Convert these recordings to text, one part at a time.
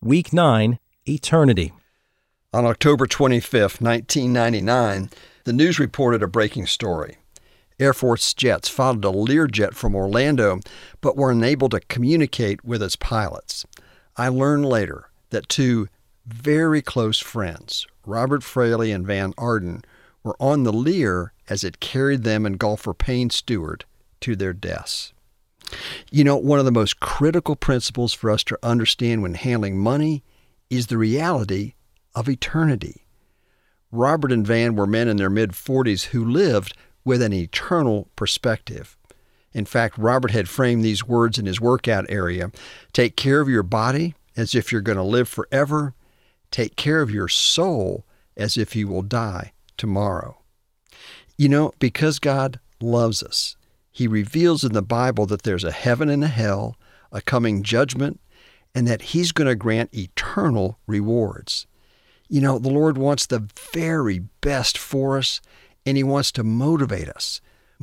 Week 9, Eternity. On October 25, 1999, the news reported a breaking story. Air Force jets followed a Learjet from Orlando, but were unable to communicate with its pilots. I learned later that two very close friends, Robert Fraley and Van Arden, were on the Lear as it carried them and golfer Payne Stewart to their deaths. You know, one of the most critical principles for us to understand when handling money is the reality of eternity. Robert and Van were men in their mid-40s who lived with an eternal perspective. In fact, Robert had framed these words in his workout area: take care of your body as if you're going to live forever. Take care of your soul as if you will die tomorrow. You know, because God loves us, He reveals in the Bible that there's a heaven and a hell, a coming judgment, and that He's going to grant eternal rewards. You know, the Lord wants the very best for us, and He wants to motivate us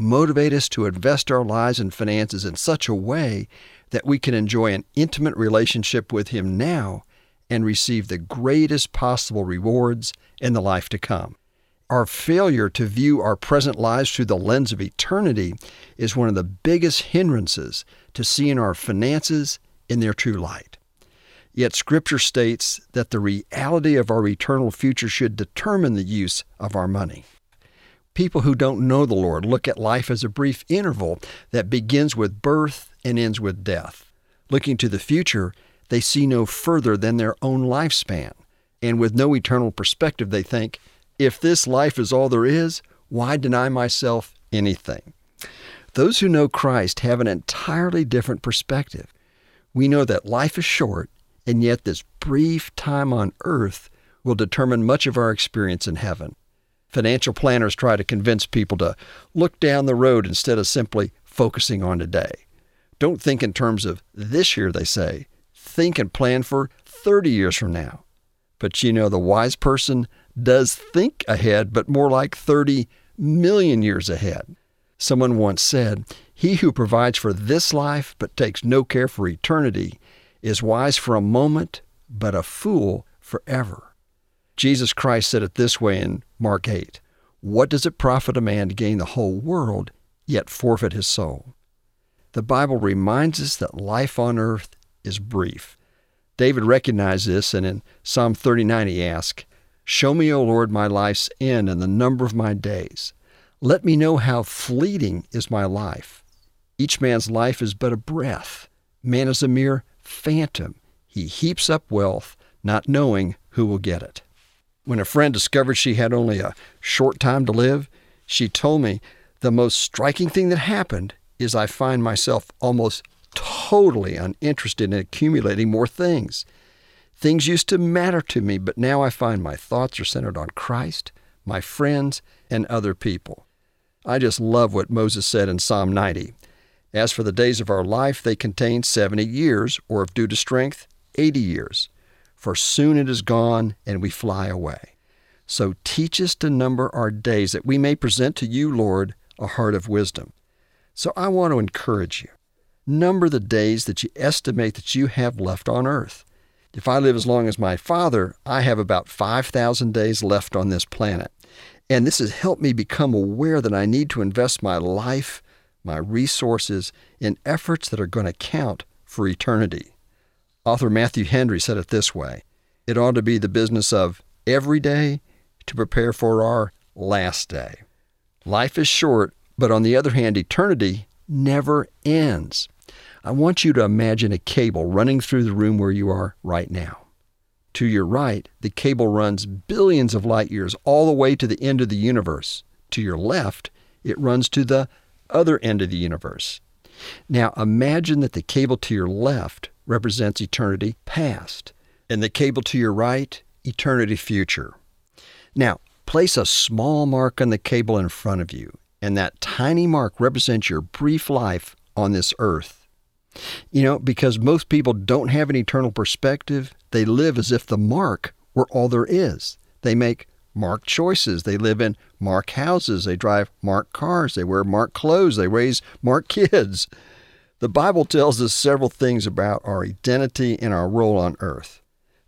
to invest our lives and finances in such a way that we can enjoy an intimate relationship with Him now and receive the greatest possible rewards in the life to come. Our failure to view our present lives through the lens of eternity is one of the biggest hindrances to seeing our finances in their true light. Yet Scripture states that the reality of our eternal future should determine the use of our money. People who don't know the Lord look at life as a brief interval that begins with birth and ends with death. Looking to the future, they see no further than their own lifespan. And with no eternal perspective, they think, if this life is all there is, why deny myself anything? Those who know Christ have an entirely different perspective. We know that life is short, and yet this brief time on earth will determine much of our experience in heaven. Financial planners try to convince people to look down the road instead of simply focusing on today. Don't think in terms of this year, they say. Think and plan for 30 years from now. But you know, the wise person does think ahead, but more like 30 million years ahead. Someone once said, "He who provides for this life but takes no care for eternity is wise for a moment, but a fool forever." Jesus Christ said it this way in Mark 8, "What does it profit a man to gain the whole world, yet forfeit his soul?" The Bible reminds us that life on earth is brief. David recognized this, and in Psalm 39 he asked, "Show me, O Lord, my life's end and the number of my days. Let me know how fleeting is my life. Each man's life is but a breath. Man is a mere phantom. He heaps up wealth, not knowing who will get it." When a friend discovered she had only a short time to live, she told me, "The most striking thing that happened is I find myself almost totally uninterested in accumulating more things. Things used to matter to me, but now I find my thoughts are centered on Christ, my friends, and other people." I just love what Moses said in Psalm 90. "As for the days of our life, they contain 70 years, or if due to strength, 80 years. For soon it is gone, and we fly away. So teach us to number our days, that we may present to you, Lord, a heart of wisdom." So I want to encourage you. Number the days that you estimate that you have left on earth. If I live as long as my father, I have about 5,000 days left on this planet. And this has helped me become aware that I need to invest my life, my resources, in efforts that are going to count for eternity. Author Matthew Henry said it this way: "It ought to be the business of every day to prepare for our last day." Life is short, but on the other hand, eternity never ends. I want you to imagine a cable running through the room where you are right now. To your right, the cable runs billions of light years all the way to the end of the universe. To your left, it runs to the other end of the universe. Now imagine that the cable to your left represents eternity past, and the cable to your right, eternity future. Now, place a small mark on the cable in front of you, and that tiny mark represents your brief life on this earth. You know, because most people don't have an eternal perspective, they live as if the mark were all there is. They make marked choices. They live in marked houses. They drive marked cars. They wear marked clothes. They raise marked kids. The Bible tells us several things about our identity and our role on earth.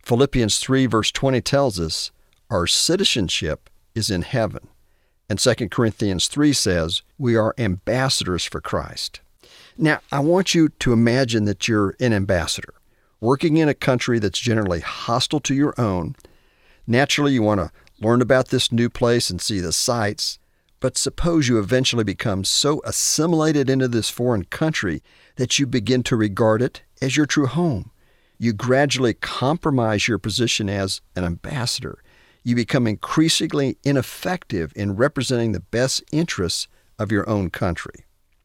Philippians 3 verse 20 tells us our citizenship is in heaven. And 2 Corinthians 3 says we are ambassadors for Christ. Now, I want you to imagine that you're an ambassador, working in a country that's generally hostile to your own. Naturally, you want to learn about this new place and see the sights, but suppose you eventually become so assimilated into this foreign country that you begin to regard it as your true home. You gradually compromise your position as an ambassador. You become increasingly ineffective in representing the best interests of your own country.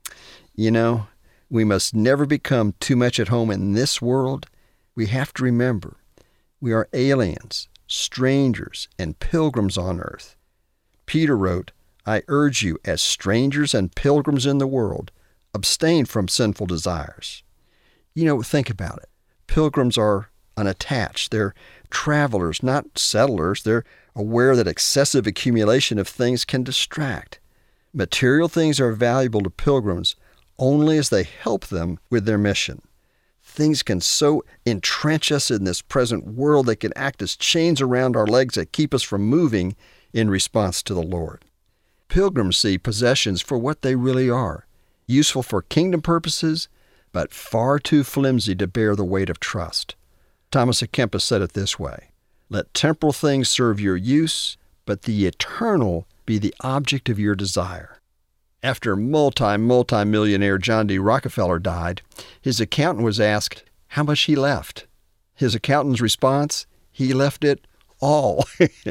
You know, we must never become too much at home in this world. We have to remember, we are aliens, strangers, and pilgrims on earth. Peter wrote, I urge you, as strangers and pilgrims in the world, abstain from sinful desires. You know, think about it. Pilgrims are unattached. They're travelers, not settlers. They're aware that excessive accumulation of things can distract. Material things are valuable to pilgrims only as they help them with their mission. Things can so entrench us in this present world they can act as chains around our legs that keep us from moving in response to the Lord. Pilgrims see possessions for what they really are, useful for kingdom purposes, but far too flimsy to bear the weight of trust. Thomas à Kempis said it this way, let temporal things serve your use, but the eternal be the object of your desire. After multi-millionaire John D. Rockefeller died, his accountant was asked how much he left. His accountant's response, he left it all.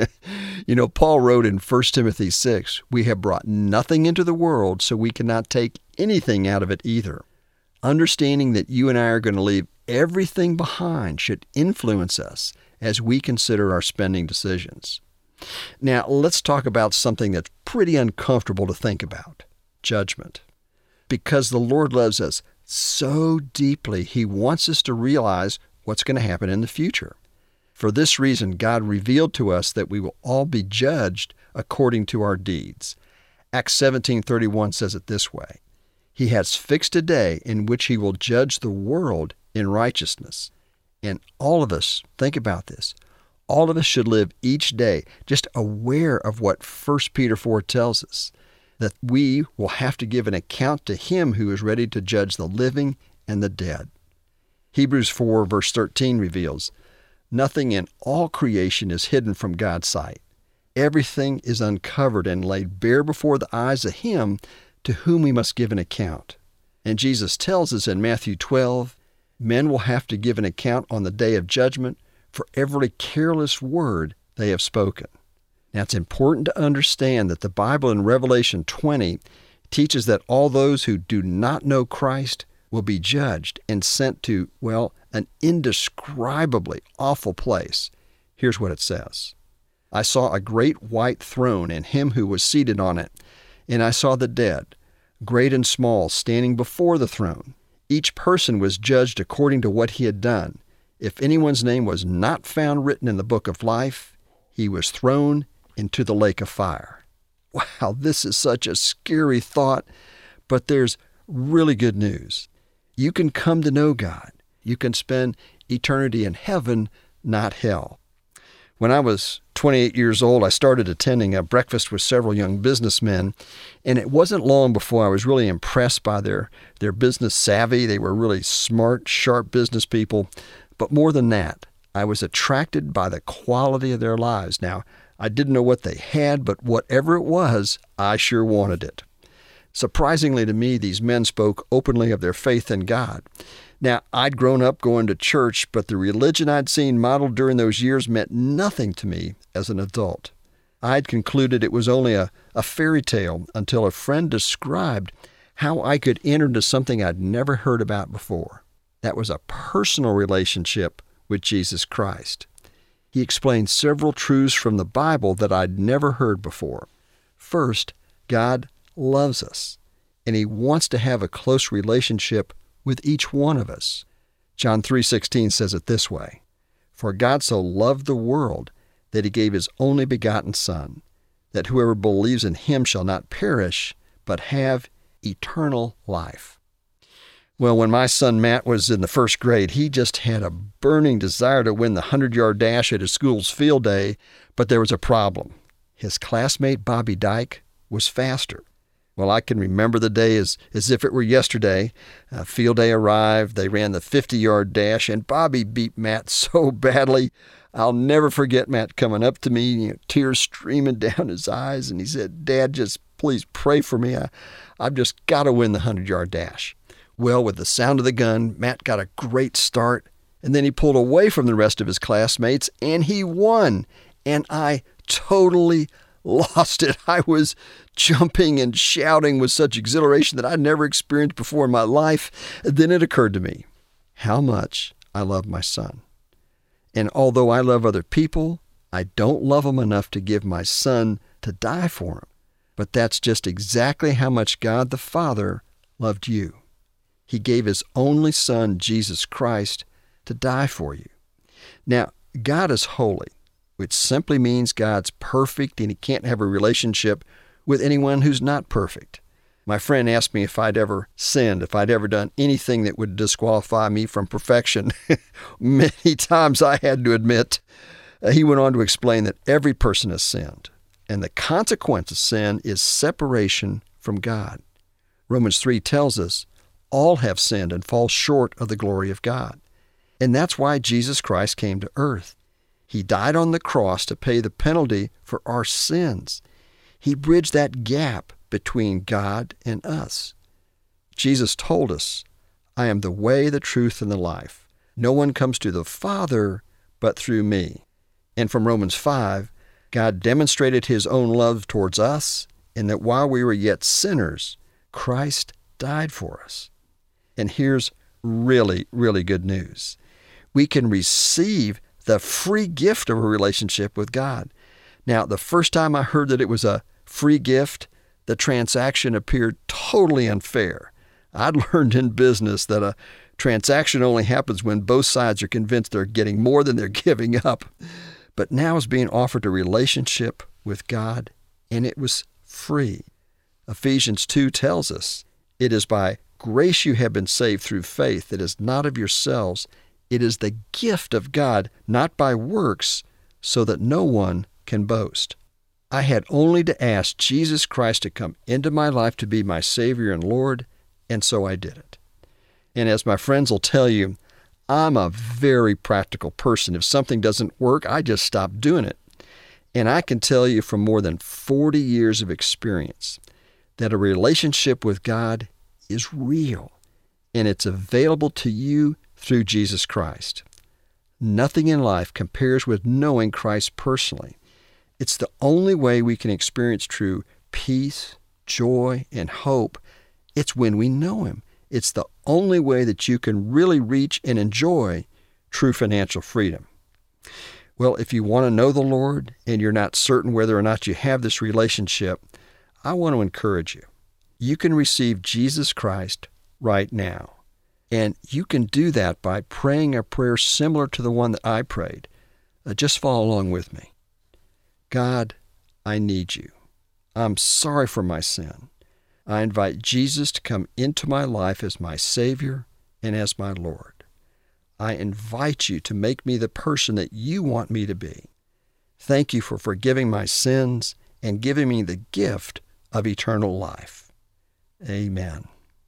You know, Paul wrote in 1 Timothy 6, we have brought nothing into the world, so we cannot take anything out of it either. Understanding that you and I are going to leave everything behind should influence us as we consider our spending decisions. Now, let's talk about something that's pretty uncomfortable to think about, judgment. Because the Lord loves us so deeply, He wants us to realize what's going to happen in the future. For this reason, God revealed to us that we will all be judged according to our deeds. Acts 17:31 says it this way, He has fixed a day in which He will judge the world in righteousness. And all of us, think about this, all of us should live each day just aware of what 1 Peter 4 tells us, that we will have to give an account to Him who is ready to judge the living and the dead. Hebrews 4 verse 13 reveals, nothing in all creation is hidden from God's sight. Everything is uncovered and laid bare before the eyes of Him to whom we must give an account. And Jesus tells us in Matthew 12, men will have to give an account on the day of judgment for every careless word they have spoken. Now, it's important to understand that the Bible in Revelation 20 teaches that all those who do not know Christ will be judged and sent to, well, an indescribably awful place. Here's what it says. I saw a great white throne and Him who was seated on it, and I saw the dead, great and small, standing before the throne. Each person was judged according to what he had done. If anyone's name was not found written in the book of life, he was thrown into the lake of fire. Wow, this is such a scary thought, but there's really good news. You can come to know God. You can spend eternity in heaven, not hell. When I was 28 years old, I started attending a breakfast with several young businessmen, and it wasn't long before I was really impressed by their business savvy. They were really smart, sharp business people. But more than that, I was attracted by the quality of their lives. Now, I didn't know what they had, but whatever it was, I sure wanted it. Surprisingly to me, these men spoke openly of their faith in God. Now, I'd grown up going to church, but the religion I'd seen modeled during those years meant nothing to me as an adult. I'd concluded it was only a fairy tale until a friend described how I could enter into something I'd never heard about before. That was a personal relationship with Jesus Christ. He explained several truths from the Bible that I'd never heard before. First, God loves us, and He wants to have a close relationship with each one of us. John 3:16 says it this way, For God so loved the world that He gave His only begotten Son, that whoever believes in Him shall not perish, but have eternal life. Well, when my son Matt was in the first grade, he just had a burning desire to win the 100-yard dash at his school's field day, but there was a problem. His classmate Bobby Dyke was faster. Well, I can remember the day as if it were yesterday. Field day arrived, they ran the 50-yard dash, and Bobby beat Matt so badly. I'll never forget Matt coming up to me, tears streaming down his eyes, and he said, "Dad, just please pray for me. I've just got to win the 100-yard dash." Well, with the sound of the gun, Matt got a great start, and then he pulled away from the rest of his classmates, and he won. And I totally lost it. I was jumping and shouting with such exhilaration that I'd never experienced before in my life. Then it occurred to me how much I love my son. And although I love other people, I don't love them enough to give my son to die for him. But that's just exactly how much God the Father loved you. He gave his only son, Jesus Christ, to die for you. Now, God is holy, which simply means God's perfect and he can't have a relationship with anyone who's not perfect. My friend asked me if I'd ever sinned, if I'd ever done anything that would disqualify me from perfection. Many times I had to admit. He went on to explain that every person has sinned, and the consequence of sin is separation from God. Romans 3 tells us, all have sinned and fall short of the glory of God. And that's why Jesus Christ came to earth. He died on the cross to pay the penalty for our sins. He bridged that gap between God and us. Jesus told us, "I am the way, the truth, and the life. No one comes to the Father but through me." And from Romans 5, God demonstrated his own love towards us in that while we were yet sinners, Christ died for us. And here's really, really good news. We can receive the free gift of a relationship with God. Now, the first time I heard that it was a free gift, the transaction appeared totally unfair. I'd learned in business that a transaction only happens when both sides are convinced they're getting more than they're giving up. But now it's being offered a relationship with God, and it was free. Ephesians 2 tells us, "It is by grace you have been saved through faith. It is not of yourselves. It is the gift of God, not by works, so that no one can boast." I had only to ask Jesus Christ to come into my life to be my Savior and Lord, and so I did it. And as my friends will tell you, I'm a very practical person. If something doesn't work, I just stop doing it. And I can tell you from more than 40 years of experience that a relationship with God is real, and it's available to you through Jesus Christ. Nothing in life compares with knowing Christ personally. It's the only way we can experience true peace, joy, and hope. It's when we know him. It's the only way that you can really reach and enjoy true financial freedom. Well, if you want to know the Lord and you're not certain whether or not you have this relationship, I want to encourage you. You can receive Jesus Christ right now. And you can do that by praying a prayer similar to the one that I prayed. Just follow along with me. God, I need you. I'm sorry for my sin. I invite Jesus to come into my life as my Savior and as my Lord. I invite you to make me the person that you want me to be. Thank you for forgiving my sins and giving me the gift of eternal life. Amen.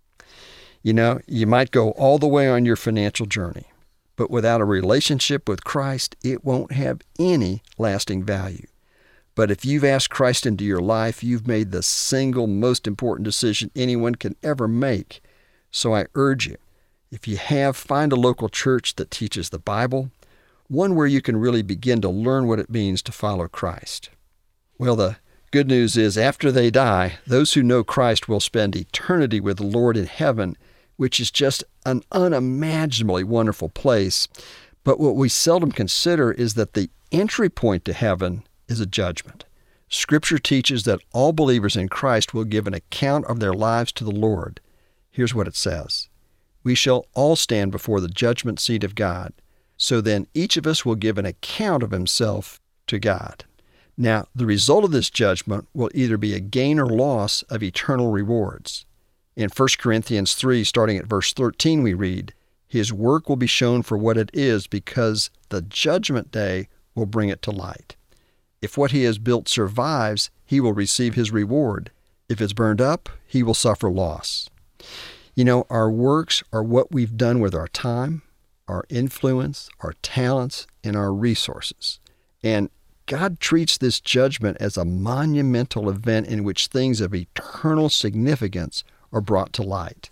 You know, you might go all the way on your financial journey, but without a relationship with Christ, it won't have any lasting value. But if you've asked Christ into your life, you've made the single most important decision anyone can ever make. So I urge you, if you have, find a local church that teaches the Bible, one where you can really begin to learn what it means to follow Christ. Well, the good news is after they die, those who know Christ will spend eternity with the Lord in heaven, which is just an unimaginably wonderful place. But what we seldom consider is that the entry point to heaven is a judgment. Scripture teaches that all believers in Christ will give an account of their lives to the Lord. Here's what it says. We shall all stand before the judgment seat of God. So then each of us will give an account of himself to God. Now, the result of this judgment will either be a gain or loss of eternal rewards. In 1 Corinthians 3, starting at verse 13, we read, "His work will be shown for what it is, because the judgment day will bring it to light. If what he has built survives, he will receive his reward. If it's burned up, he will suffer loss." You know, our works are what we've done with our time, our influence, our talents, and our resources. And God treats this judgment as a monumental event in which things of eternal significance are brought to light.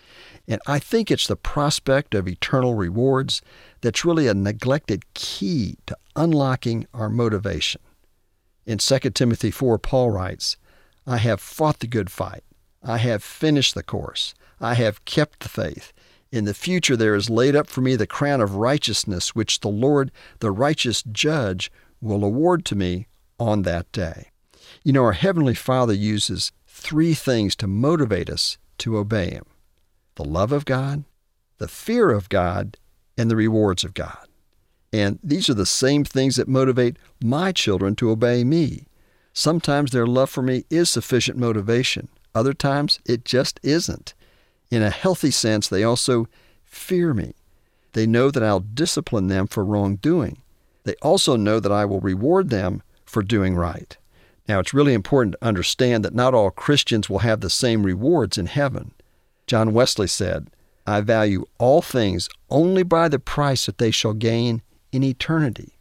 And I think it's the prospect of eternal rewards that's really a neglected key to unlocking our motivation. In 2 Timothy 4, Paul writes, "I have fought the good fight. I have finished the course. I have kept the faith. In the future there is laid up for me the crown of righteousness, which the Lord, the righteous judge, will award to me on that day." You know, our Heavenly Father uses three things to motivate us to obey Him: the love of God, the fear of God, and the rewards of God. And these are the same things that motivate my children to obey me. Sometimes their love for me is sufficient motivation. Other times it just isn't. In a healthy sense, they also fear me. They know that I'll discipline them for wrongdoing. They also know that I will reward them for doing right. Now, it's really important to understand that not all Christians will have the same rewards in heaven. John Wesley said, "I value all things only by the price that they shall gain in eternity."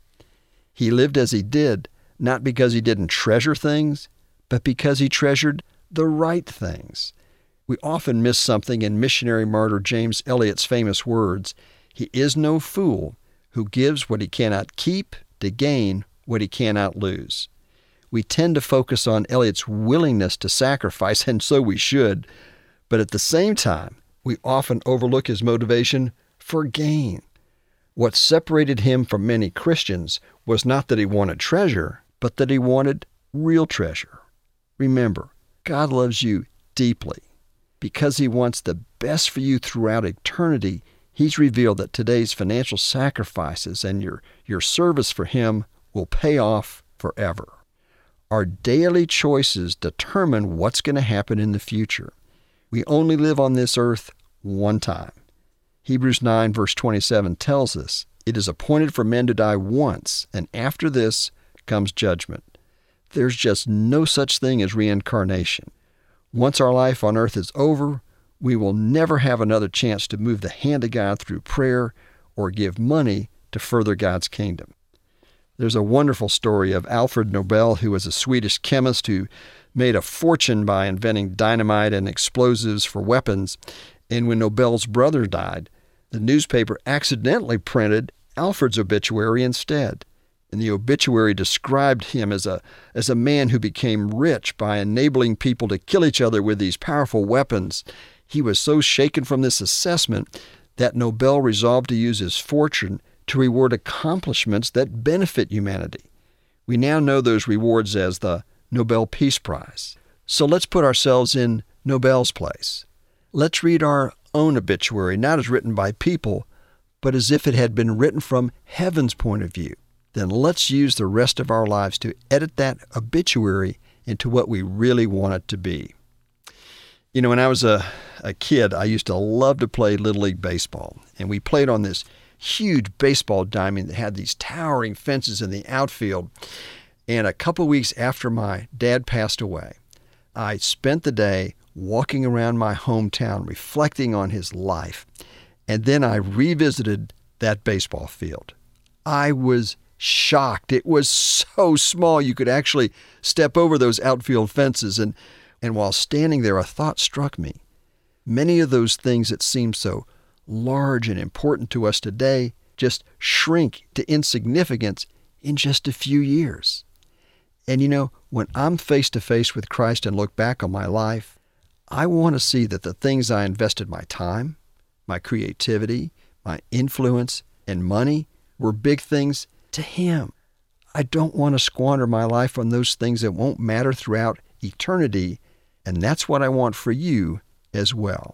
He lived as he did, not because he didn't treasure things, but because he treasured the right things. We often miss something in missionary martyr James Eliot's famous words, "He is no fool who gives what he cannot keep to gain what he cannot lose." We tend to focus on Eliot's willingness to sacrifice, and so we should, but at the same time, we often overlook his motivation for gain. What separated him from many Christians was not that he wanted treasure, but that he wanted real treasure. Remember, God loves you deeply. Because he wants the best for you throughout eternity, he's revealed that today's financial sacrifices and your service for him will pay off forever. Our daily choices determine what's going to happen in the future. We only live on this earth one time. Hebrews 9, verse 27 tells us, "It is appointed for men to die once, and after this comes judgment." There's just no such thing as reincarnation. Once our life on earth is over, we will never have another chance to move the hand of God through prayer or give money to further God's kingdom. There's a wonderful story of Alfred Nobel, who was a Swedish chemist who made a fortune by inventing dynamite and explosives for weapons. And when Nobel's brother died, the newspaper accidentally printed Alfred's obituary instead. And the obituary described him as a man who became rich by enabling people to kill each other with these powerful weapons. He was so shaken from this assessment that Nobel resolved to use his fortune to reward accomplishments that benefit humanity. We now know those rewards as the Nobel Peace Prize. So let's put ourselves in Nobel's place. Let's read our own obituary, not as written by people, but as if it had been written from heaven's point of view. Then let's use the rest of our lives to edit that obituary into what we really want it to be. You know, when I was a kid, I used to love to play Little League Baseball. And we played on this huge baseball diamond that had these towering fences in the outfield. And a couple weeks after my dad passed away, I spent the day walking around my hometown, reflecting on his life. And then I revisited that baseball field. I was shocked. It was so small you could actually step over those outfield fences. And while standing there, a thought struck me. Many of those things that seem so large and important to us today just shrink to insignificance in just a few years. And you know, when I'm face to face with Christ and look back on my life, I want to see that the things I invested my time, my creativity, my influence, and money were big things to Him. I don't want to squander my life on those things that won't matter throughout eternity, and that's what I want for you as well.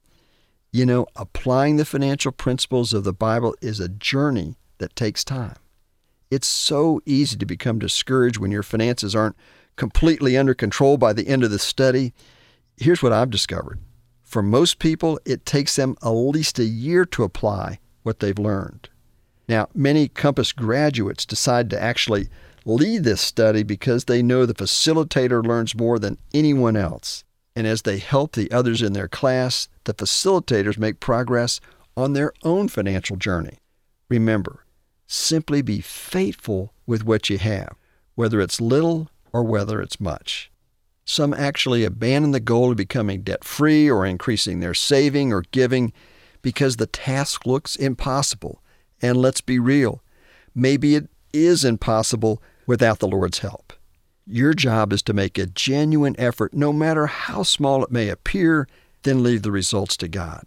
You know, applying the financial principles of the Bible is a journey that takes time. It's so easy to become discouraged when your finances aren't completely under control by the end of the study. Here's what I've discovered. For most people, it takes them at least a year to apply what they've learned. Now, many Compass graduates decide to actually lead this study because they know the facilitator learns more than anyone else. And as they help the others in their class, the facilitators make progress on their own financial journey. Remember, simply be faithful with what you have, whether it's little or whether it's much. Some actually abandon the goal of becoming debt-free or increasing their saving or giving because the task looks impossible. And let's be real, maybe it is impossible without the Lord's help. Your job is to make a genuine effort, no matter how small it may appear, then leave the results to God.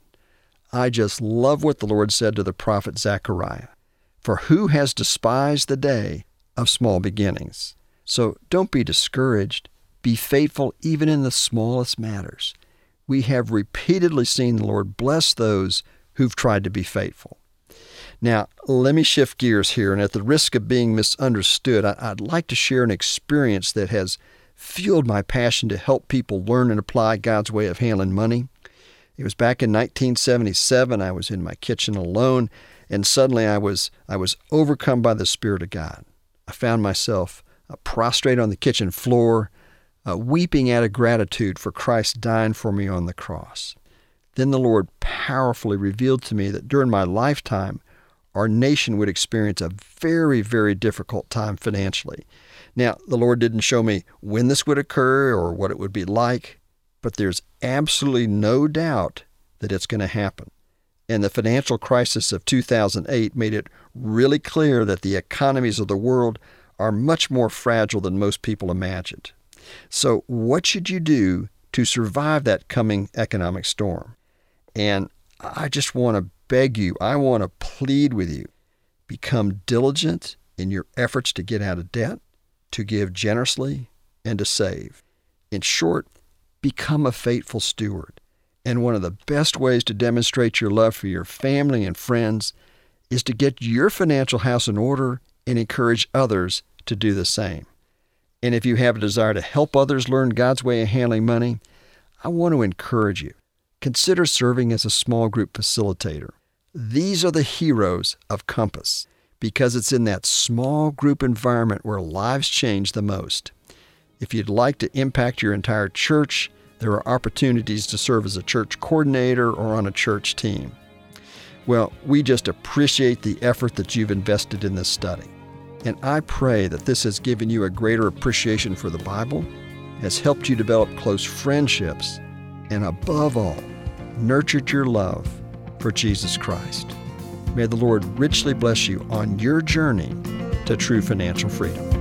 I just love what the Lord said to the prophet Zechariah. For who has despised the day of small beginnings? So don't be discouraged. Be faithful even in the smallest matters. We have repeatedly seen the Lord bless those who've tried to be faithful. Now, let me shift gears here, and at the risk of being misunderstood, I'd like to share an experience that has fueled my passion to help people learn and apply God's way of handling money. It was back in 1977. I was in my kitchen alone, and suddenly I was overcome by the Spirit of God. I found myself prostrate on the kitchen floor, weeping out of gratitude for Christ dying for me on the cross. Then the Lord powerfully revealed to me that during my lifetime, our nation would experience a very, very difficult time financially. Now, the Lord didn't show me when this would occur or what it would be like, but there's absolutely no doubt that it's going to happen. And the financial crisis of 2008 made it really clear that the economies of the world are much more fragile than most people imagined. So what should you do to survive that coming economic storm? And I just want to beg you, I want to plead with you, become diligent in your efforts to get out of debt, to give generously, and to save. In short, become a faithful steward. And one of the best ways to demonstrate your love for your family and friends is to get your financial house in order and encourage others to do the same. And if you have a desire to help others learn God's way of handling money, I want to encourage you. Consider serving as a small group facilitator. These are the heroes of Compass because it's in that small group environment where lives change the most. If you'd like to impact your entire church, there are opportunities to serve as a church coordinator or on a church team. Well, we just appreciate the effort that you've invested in this study. And I pray that this has given you a greater appreciation for the Bible, has helped you develop close friendships, and above all, nurtured your love for Jesus Christ. May the Lord richly bless you on your journey to true financial freedom.